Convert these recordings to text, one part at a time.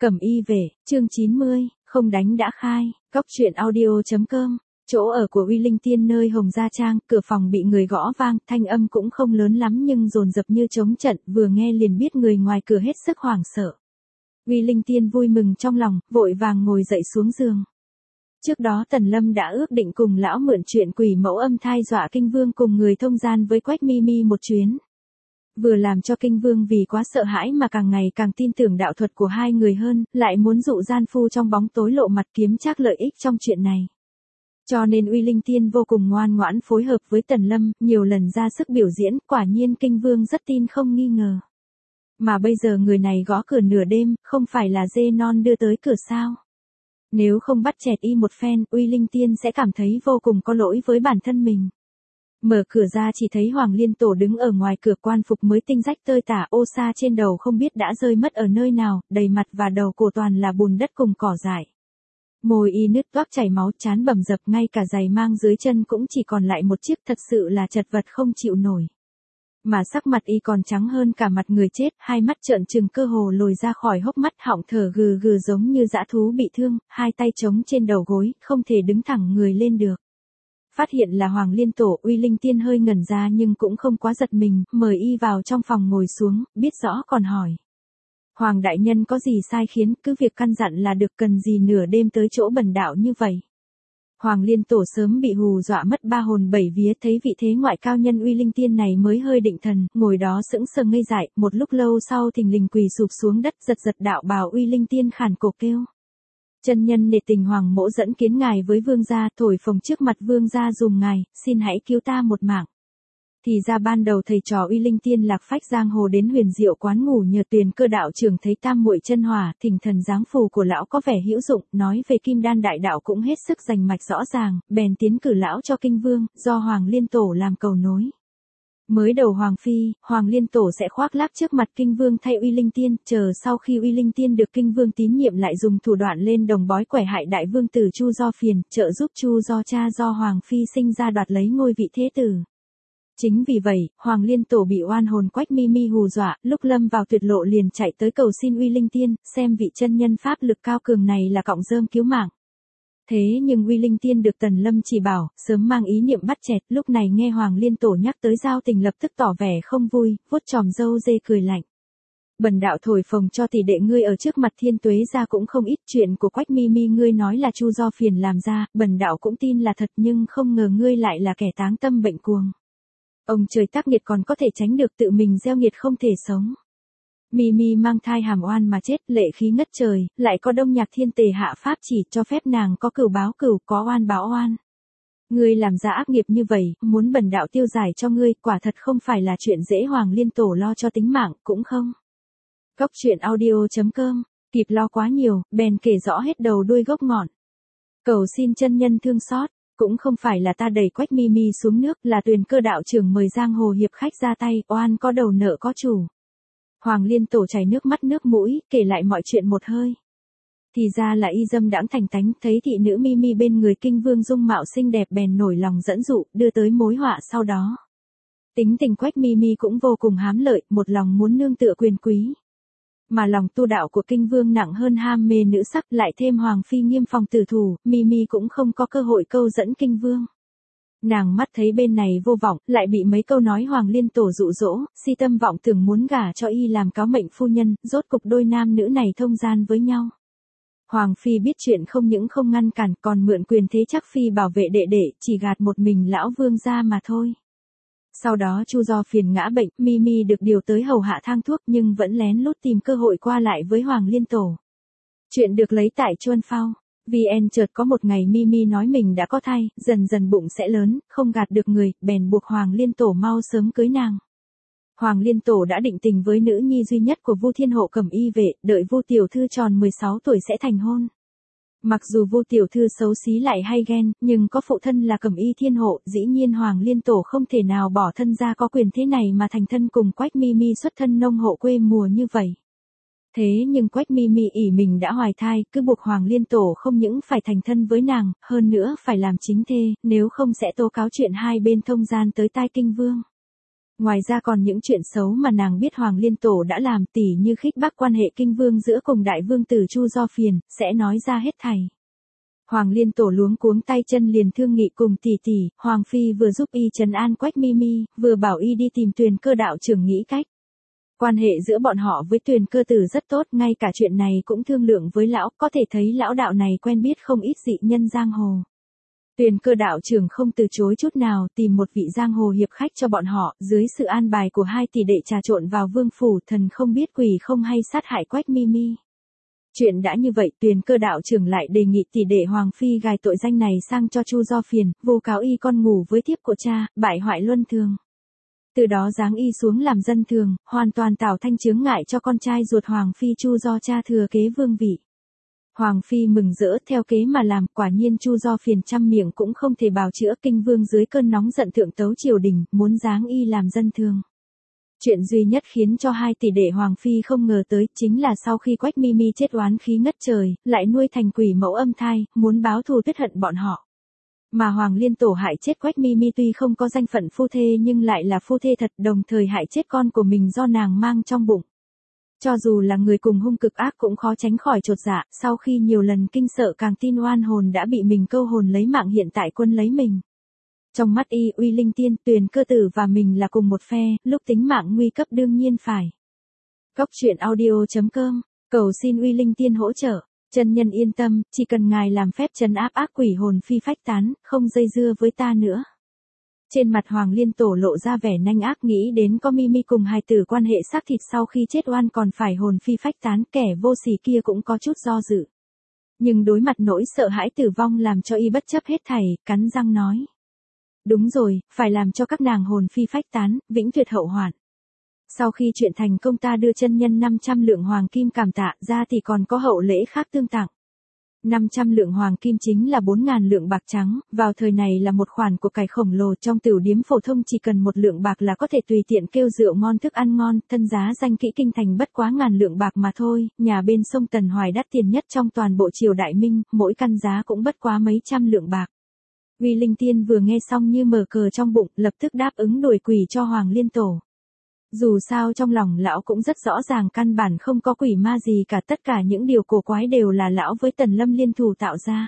Cẩm y về, chương 90, không đánh đã khai, cóc truyện audio.com, chỗ ở của Uy Linh Tiên nơi Hồng Gia Trang, cửa phòng bị người gõ vang, thanh âm cũng không lớn lắm nhưng dồn dập như trống trận, vừa nghe liền biết người ngoài cửa hết sức hoảng sợ. Uy Linh Tiên vui mừng trong lòng, vội vàng ngồi dậy xuống giường. Trước đó Tần Lâm đã ước định cùng lão mượn chuyện quỷ mẫu âm thai dọa Kinh Vương cùng người thông gian với Quách Mimi một chuyến. Vừa làm cho Kinh Vương vì quá sợ hãi mà càng ngày càng tin tưởng đạo thuật của hai người hơn, lại muốn dụ gian phu trong bóng tối lộ mặt kiếm trác lợi ích trong chuyện này. Cho nên Uy Linh Tiên vô cùng ngoan ngoãn phối hợp với Tần Lâm, nhiều lần ra sức biểu diễn, quả nhiên Kinh Vương rất tin không nghi ngờ. Mà bây giờ người này gõ cửa nửa đêm, không phải là dê non đưa tới cửa sao? Nếu không bắt chẹt y một phen, Uy Linh Tiên sẽ cảm thấy vô cùng có lỗi với bản thân mình. Mở cửa ra chỉ thấy Hoàng Liên Tổ đứng ở ngoài cửa, quan phục mới tinh rách tơi tả, ô sa trên đầu không biết đã rơi mất ở nơi nào, đầy mặt và đầu cổ toàn là bùn đất cùng cỏ dại. Môi y nứt toác chảy máu, trán bầm dập, ngay cả giày mang dưới chân cũng chỉ còn lại một chiếc, thật sự là chật vật không chịu nổi. Mà sắc mặt y còn trắng hơn cả mặt người chết, hai mắt trợn trừng cơ hồ lồi ra khỏi hốc mắt, họng thở gừ gừ giống như dã thú bị thương, hai tay chống trên đầu gối, không thể đứng thẳng người lên được. Phát hiện là Hoàng Liên Tổ, Uy Linh Tiên hơi ngẩn ra nhưng cũng không quá giật mình, mời y vào trong phòng ngồi xuống, biết rõ còn hỏi. Hoàng đại nhân có gì sai khiến, cứ việc căn dặn là được, cần gì nửa đêm tới chỗ bần đạo như vậy. Hoàng Liên Tổ sớm bị hù dọa mất ba hồn bảy vía, thấy vị thế ngoại cao nhân Uy Linh Tiên này mới hơi định thần, ngồi đó sững sờ ngây dại, một lúc lâu sau thình lình quỳ sụp xuống đất, giật giật đạo bào. Uy Linh Tiên khàn cổ kêu. Chân nhân nể tình Hoàng mỗ dẫn kiến ngài với vương gia, thổi phồng trước mặt vương gia dùm ngài, xin hãy cứu ta một mạng. Thì ra ban đầu thầy trò Uy Linh Tiên lạc phách giang hồ đến Huyền Diệu quán ngủ nhờ Tuyền Cơ đạo trưởng thấy tam muội chân hỏa, thỉnh thần giáng phù của lão có vẻ hữu dụng, nói về Kim Đan đại đạo cũng hết sức rành mạch rõ ràng, bèn tiến cử lão cho Kinh Vương, do Hoàng Liên Tổ làm cầu nối. Mới đầu Hoàng Phi, Hoàng Liên Tổ sẽ khoác lác trước mặt Kinh Vương thay Uy Linh Tiên, chờ sau khi Uy Linh Tiên được Kinh Vương tín nhiệm lại dùng thủ đoạn lên đồng bói quẻ hại đại vương tử Chu Do Phiền, trợ giúp Chu Do cha do Hoàng Phi sinh ra đoạt lấy ngôi vị thế tử. Chính vì vậy, Hoàng Liên Tổ bị oan hồn Quách Mimi hù dọa, lúc lâm vào tuyệt lộ liền chạy tới cầu xin Uy Linh Tiên, xem vị chân nhân pháp lực cao cường này là cọng rơm cứu mạng. Thế nhưng Uy Linh Tiên được Tần Lâm chỉ bảo, sớm mang ý niệm bắt chẹt, lúc này nghe Hoàng Liên Tổ nhắc tới giao tình lập tức tỏ vẻ không vui, vuốt chòm râu dê cười lạnh. Bần đạo thổi phồng cho tỷ đệ ngươi ở trước mặt thiên tuế ra cũng không ít, chuyện của Quách Mimi ngươi nói là Chu Do Phiền làm ra, bần đạo cũng tin là thật, nhưng không ngờ ngươi lại là kẻ táng tâm bệnh cuồng. Ông trời tác nghiệt còn có thể tránh được, tự mình gieo nghiệt không thể sống. Mimi mang thai hàm oan mà chết, lệ khí ngất trời, lại có Đông Nhạc Thiên Tề hạ pháp chỉ cho phép nàng có cửu báo cửu, có oan báo oan. Ngươi làm ra ác nghiệp như vậy, muốn bần đạo tiêu giải cho ngươi, quả thật không phải là chuyện dễ. Hoàng Liên Tổ lo cho tính mạng, cũng không. Cóc truyện audio.com, kịp lo quá nhiều, bèn kể rõ hết đầu đuôi gốc ngọn. Cầu xin chân nhân thương xót. Cũng không phải là ta đẩy Quách Mimi xuống nước, là Tuyền Cơ đạo trưởng mời giang hồ hiệp khách ra tay, oan có đầu nợ có chủ. Hoàng Liên Tổ chảy nước mắt nước mũi, kể lại mọi chuyện một hơi. Thì ra là y dâm đãng thành tánh, thấy thị nữ Mimi bên người Kinh Vương dung mạo xinh đẹp bèn nổi lòng dẫn dụ, đưa tới mối họa sau đó. Tính tình Quách Mimi cũng vô cùng hám lợi, một lòng muốn nương tựa quyền quý. Mà lòng tu đạo của Kinh Vương nặng hơn ham mê nữ sắc, lại thêm Hoàng Phi nghiêm phòng tử thủ, Mimi cũng không có cơ hội câu dẫn Kinh Vương. Nàng mắt thấy bên này vô vọng, lại bị mấy câu nói Hoàng Liên Tổ dụ dỗ, si tâm vọng tưởng muốn gả cho y làm cáo mệnh phu nhân, rốt cục đôi nam nữ này thông gian với nhau. Hoàng Phi biết chuyện không những không ngăn cản, còn mượn quyền thế chắc phi bảo vệ đệ đệ, chỉ gạt một mình lão vương ra mà thôi. Sau đó Chu Do Phiền ngã bệnh, Mimi được điều tới hầu hạ thang thuốc nhưng vẫn lén lút tìm cơ hội qua lại với Hoàng Liên Tổ. Chuyện được lấy tại Chuân Phao. VN chợt có một ngày Mimi nói mình đã có thai, dần dần bụng sẽ lớn, không gạt được người, bèn buộc Hoàng Liên Tổ mau sớm cưới nàng. Hoàng Liên Tổ đã định tình với nữ nhi duy nhất của Vu Thiên Hộ Cẩm y vệ, đợi Vu tiểu thư tròn 16 tuổi sẽ thành hôn. Mặc dù Vu tiểu thư xấu xí lại hay ghen, nhưng có phụ thân là Cẩm y Thiên Hộ, dĩ nhiên Hoàng Liên Tổ không thể nào bỏ thân ra có quyền thế này mà thành thân cùng Quách Mimi xuất thân nông hộ quê mùa như vậy. Thế nhưng Quách Mimi ỷ mình đã hoài thai, cứ buộc Hoàng Liên Tổ không những phải thành thân với nàng, hơn nữa phải làm chính thê, nếu không sẽ tố cáo chuyện hai bên thông gian tới tai Kinh Vương. Ngoài ra còn những chuyện xấu mà nàng biết Hoàng Liên Tổ đã làm, tỉ như khích bác quan hệ kinh vương giữa cùng đại vương tử Chu Do Phiền, sẽ nói ra hết thảy. Hoàng Liên Tổ luống cuống tay chân liền thương nghị cùng tỷ tỷ, Hoàng Phi vừa giúp y trấn an Quách Mi Mi, vừa bảo y đi tìm Tuyền Cơ đạo trưởng nghĩ cách. Quan hệ giữa bọn họ với Tuyền Cơ tử rất tốt, ngay cả chuyện này cũng thương lượng với lão, có thể thấy lão đạo này quen biết không ít dị nhân giang hồ. Tuyền Cơ đạo trưởng không từ chối chút nào, tìm một vị giang hồ hiệp khách cho bọn họ, dưới sự an bài của hai tỷ đệ trà trộn vào vương phủ, thần không biết quỷ không hay sát hại Quách Mi Mi. Chuyện đã như vậy, Tuyền Cơ đạo trưởng lại đề nghị tỷ đệ Hoàng Phi gài tội danh này sang cho Chu Do Phiền, vu cáo y con ngủ với thiếp của cha, bại hoại luân thường. Từ đó giáng y xuống làm dân thường, hoàn toàn tạo thanh chướng ngại cho con trai ruột Hoàng Phi Chu Do cha thừa kế vương vị. Hoàng Phi mừng rỡ theo kế mà làm, quả nhiên Chu Do Phiền trăm miệng cũng không thể bào chữa, kinh vương dưới cơn nóng giận thượng tấu triều đình, muốn giáng y làm dân thường. Chuyện duy nhất khiến cho hai tỷ đệ Hoàng Phi không ngờ tới, chính là sau khi Quách Mi Mi chết oán khí ngất trời, lại nuôi thành quỷ mẫu âm thai, muốn báo thù tuyết hận bọn họ. Mà Hoàng Liên Tổ hại chết Quách Mi Mi tuy không có danh phận phu thê nhưng lại là phu thê thật, đồng thời hại chết con của mình do nàng mang trong bụng. Cho dù là người cùng hung cực ác cũng khó tránh khỏi chột dạ, sau khi nhiều lần kinh sợ càng tin oan hồn đã bị mình câu hồn lấy mạng, hiện tại quân lấy mình. Trong mắt y, Uy Linh Tiên, Tuyền Cơ tử và mình là cùng một phe, lúc tính mạng nguy cấp đương nhiên phải. Cóc truyện audio.com, cầu xin Uy Linh Tiên hỗ trợ. Chân nhân yên tâm, chỉ cần ngài làm phép trấn áp ác quỷ hồn phi phách tán, không dây dưa với ta nữa. Trên mặt Hoàng Liên Tổ lộ ra vẻ nanh ác, nghĩ đến có Mi Mi cùng hài tử quan hệ xác thịt, sau khi chết oan còn phải hồn phi phách tán, kẻ vô sỉ kia cũng có chút do dự. Nhưng đối mặt nỗi sợ hãi tử vong làm cho y bất chấp hết thảy, cắn răng nói. Đúng rồi, phải làm cho các nàng hồn phi phách tán, vĩnh tuyệt hậu hoạn. Sau khi chuyện thành công ta đưa chân nhân 500 lượng hoàng kim cảm tạ, ra thì còn có hậu lễ khác tương tặng. 500 lượng hoàng kim chính là 4.000 lượng bạc trắng, vào thời này là một khoản của cải khổng lồ, trong tửu điếm phổ thông chỉ cần 1 lượng bạc là có thể tùy tiện kêu rượu ngon thức ăn ngon, thân giá danh kỹ kinh thành bất quá ngàn lượng bạc mà thôi, nhà bên sông Tần Hoài đắt tiền nhất trong toàn bộ triều Đại Minh, mỗi căn giá cũng bất quá mấy trăm lượng bạc. Uy Linh Tiên vừa nghe xong như mở cờ trong bụng, lập tức đáp ứng đuổi quỷ cho Hoàng Liên Tổ. Dù sao trong lòng lão cũng rất rõ ràng căn bản không có quỷ ma gì cả, tất cả những điều cổ quái đều là lão với Tần Lâm liên thủ tạo ra.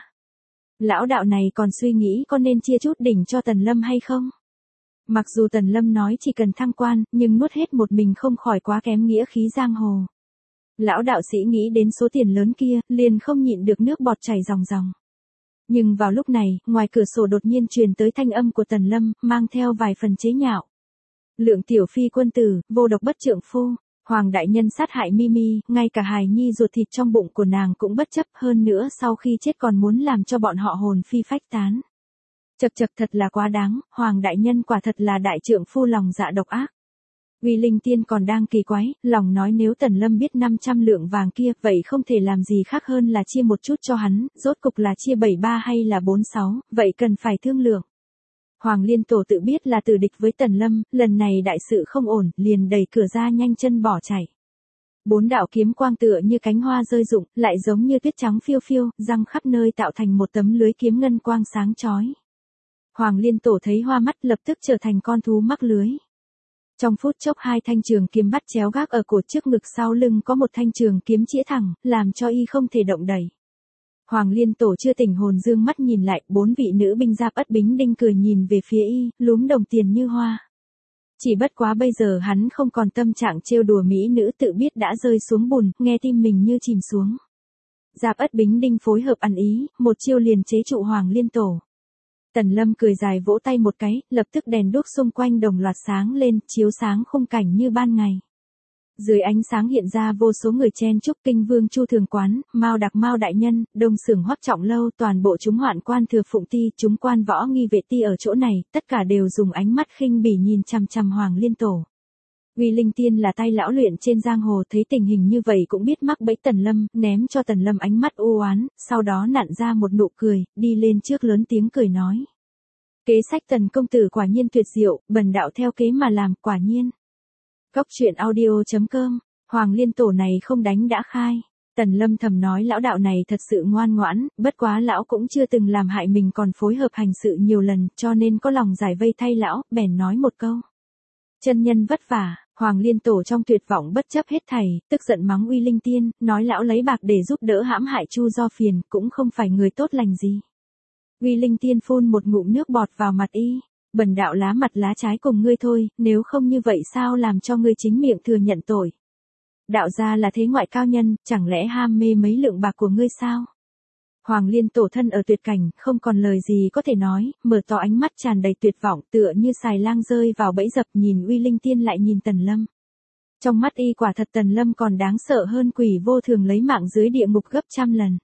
Lão đạo này còn suy nghĩ có nên chia chút đỉnh cho Tần Lâm hay không? Mặc dù Tần Lâm nói chỉ cần thăng quan, nhưng nuốt hết một mình không khỏi quá kém nghĩa khí giang hồ. Lão đạo sĩ nghĩ đến số tiền lớn kia, liền không nhịn được nước bọt chảy ròng ròng. Nhưng vào lúc này, ngoài cửa sổ đột nhiên truyền tới thanh âm của Tần Lâm, mang theo vài phần chế nhạo. Lượng tiểu phi quân tử, vô độc bất trượng phu, Hoàng đại nhân sát hại Mi Mi, ngay cả hài nhi ruột thịt trong bụng của nàng cũng bất chấp, hơn nữa sau khi chết còn muốn làm cho bọn họ hồn phi phách tán. Chậc chậc, thật là quá đáng, Hoàng đại nhân quả thật là đại trượng phu lòng dạ độc ác. Uy Linh Tiên còn đang kỳ quái, lòng nói nếu Tần Lâm biết 500 lượng vàng kia, vậy không thể làm gì khác hơn là chia một chút cho hắn, rốt cục là chia 73 hay là 46, vậy cần phải thương lượng. Hoàng Liên Tổ tự biết là tử địch với Tần Lâm, lần này đại sự không ổn, liền đẩy cửa ra nhanh chân bỏ chạy. 4 đạo kiếm quang tựa như cánh hoa rơi rụng, lại giống như tuyết trắng phiêu phiêu, răng khắp nơi tạo thành một tấm lưới kiếm ngân quang sáng chói. Hoàng Liên Tổ thấy hoa mắt, lập tức trở thành con thú mắc lưới. Trong phút chốc 2 thanh trường kiếm bắt chéo gác ở cổ, trước ngực sau lưng có một thanh trường kiếm chĩa thẳng, làm cho y không thể động đậy. Hoàng Liên Tổ chưa tỉnh hồn dương mắt nhìn lại, 4 vị nữ binh Giáp Ất Bính Đinh cười nhìn về phía y, lúm đồng tiền như hoa. Chỉ bất quá bây giờ hắn không còn tâm trạng trêu đùa mỹ nữ, tự biết đã rơi xuống bùn, nghe tim mình như chìm xuống. Giáp Ất Bính Đinh phối hợp ăn ý, một chiêu liền chế trụ Hoàng Liên Tổ. Tần Lâm cười dài vỗ tay một cái, lập tức đèn đuốc xung quanh đồng loạt sáng lên, chiếu sáng khung cảnh như ban ngày. Dưới ánh sáng hiện ra vô số người chen chúc, kinh vương Chu Thường Quán, Mao Đặc Mao đại nhân, Đông Xưởng Hoắc Trọng Lâu, toàn bộ chúng hoạn quan Thừa Phụng Ti, chúng quan võ nghi vệ ti ở chỗ này, tất cả đều dùng ánh mắt khinh bỉ nhìn chằm chằm Hoàng Liên Tổ. Uy Linh Tiên là tay lão luyện trên giang hồ, thấy tình hình như vậy cũng biết mắc bẫy Tần Lâm, ném cho Tần Lâm ánh mắt u oán, sau đó nặn ra một nụ cười, đi lên trước lớn tiếng cười nói. Kế sách Tần công tử quả nhiên tuyệt diệu, bần đạo theo kế mà làm, quả nhiên. Cóc truyện audio.com, Hoàng Liên Tổ này không đánh đã khai. Tần Lâm thầm nói lão đạo này thật sự ngoan ngoãn, bất quá lão cũng chưa từng làm hại mình, còn phối hợp hành sự nhiều lần, cho nên có lòng giải vây thay lão, bèn nói một câu. Chân nhân vất vả, Hoàng Liên Tổ trong tuyệt vọng bất chấp hết thảy, tức giận mắng Uy Linh Tiên, nói lão lấy bạc để giúp đỡ hãm hại Chu Do Phiền, cũng không phải người tốt lành gì. Uy Linh Tiên phun một ngụm nước bọt vào mặt y, bần đạo lá mặt lá trái cùng ngươi thôi, nếu không như vậy sao làm cho ngươi chính miệng thừa nhận tội. Đạo gia là thế ngoại cao nhân, chẳng lẽ ham mê mấy lượng bạc của ngươi sao? Hoàng Liên Tổ thân ở tuyệt cảnh, không còn lời gì có thể nói, mở to ánh mắt tràn đầy tuyệt vọng tựa như xài lang rơi vào bẫy dập, nhìn Uy Linh Tiên lại nhìn Tần Lâm. Trong mắt y quả thật Tần Lâm còn đáng sợ hơn quỷ vô thường lấy mạng dưới địa ngục gấp trăm lần.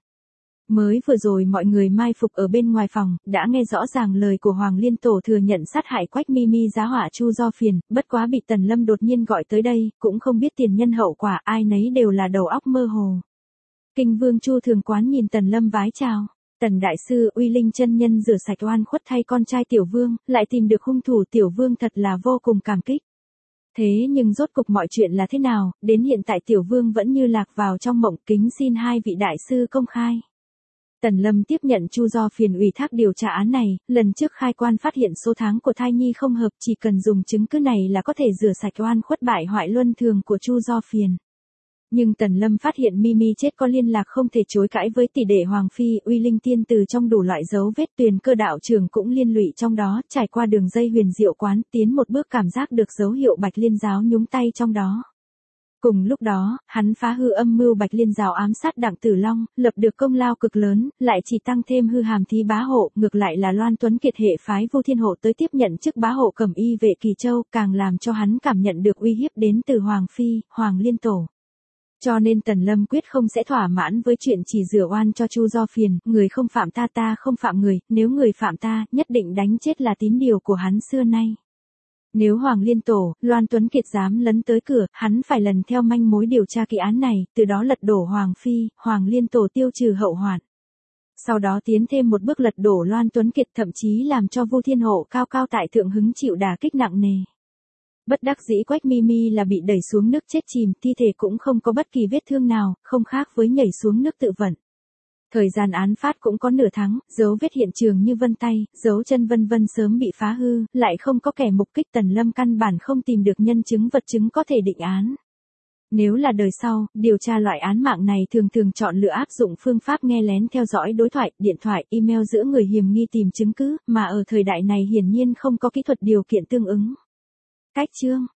Mới vừa rồi mọi người mai phục ở bên ngoài phòng, đã nghe rõ ràng lời của Hoàng Liên Tổ thừa nhận sát hại Quách Mi Mi giá họa Chu Do Phiền, bất quá bị Tần Lâm đột nhiên gọi tới đây, cũng không biết tiền nhân hậu quả, ai nấy đều là đầu óc mơ hồ. Kinh Vương Chu Thường Quán nhìn Tần Lâm vái chào. Tần đại sư, Uy Linh chân nhân rửa sạch oan khuất thay con trai Tiểu Vương, lại tìm được hung thủ, Tiểu Vương thật là vô cùng cảm kích. Thế nhưng rốt cục mọi chuyện là thế nào, đến hiện tại Tiểu Vương vẫn như lạc vào trong mộng, kính xin hai vị đại sư công khai. Tần Lâm tiếp nhận Chu Do Phiền ủy thác điều tra án này, lần trước khai quan phát hiện số tháng của thai nhi không hợp, chỉ cần dùng chứng cứ này là có thể rửa sạch oan khuất bại hoại luân thường của Chu Do Phiền. Nhưng Tần Lâm phát hiện Mimi chết có liên lạc không thể chối cãi với tỷ đệ Hoàng Phi, Uy Linh Tiên từ trong đủ loại dấu vết, Tuyền Cơ đạo trưởng cũng liên lụy trong đó, trải qua đường dây Huyền Diệu quán, tiến một bước cảm giác được dấu hiệu Bạch Liên giáo nhúng tay trong đó. Cùng lúc đó, hắn phá hư âm mưu Bạch Liên giáo ám sát Đặng Tử Long, lập được công lao cực lớn, lại chỉ tăng thêm hư hàm thí bá hộ, ngược lại là Loan Tuấn Kiệt hệ phái Vu Thiên Hộ tới tiếp nhận chức bá hộ Cẩm Y vệ Kỳ Châu, càng làm cho hắn cảm nhận được uy hiếp đến từ Hoàng Phi, Hoàng Liên Tổ. Cho nên Tần Lâm quyết không sẽ thỏa mãn với chuyện chỉ rửa oan cho Chu Do Phiền, người không phạm ta ta không phạm người, nếu người phạm ta, nhất định đánh chết là tín điều của hắn xưa nay. Nếu Hoàng Liên Tổ, Loan Tuấn Kiệt dám lấn tới cửa, hắn phải lần theo manh mối điều tra kỳ án này, từ đó lật đổ Hoàng Phi, Hoàng Liên Tổ tiêu trừ hậu hoạn. Sau đó tiến thêm một bước lật đổ Loan Tuấn Kiệt, thậm chí làm cho Vu Thiên Hộ cao cao tại thượng hứng chịu đả kích nặng nề. Bất đắc dĩ Quách Mi Mi là bị đẩy xuống nước chết chìm, thi thể cũng không có bất kỳ vết thương nào, không khác với nhảy xuống nước tự vận. Thời gian án phát cũng có nửa tháng, dấu vết hiện trường như vân tay, dấu chân vân vân sớm bị phá hư, lại không có kẻ mục kích, Tần Lâm căn bản không tìm được nhân chứng vật chứng có thể định án. Nếu là đời sau, điều tra loại án mạng này thường thường chọn lựa áp dụng phương pháp nghe lén theo dõi đối thoại, điện thoại, email giữa người hiểm nghi tìm chứng cứ, mà ở thời đại này hiển nhiên không có kỹ thuật điều kiện tương ứng. Cách chương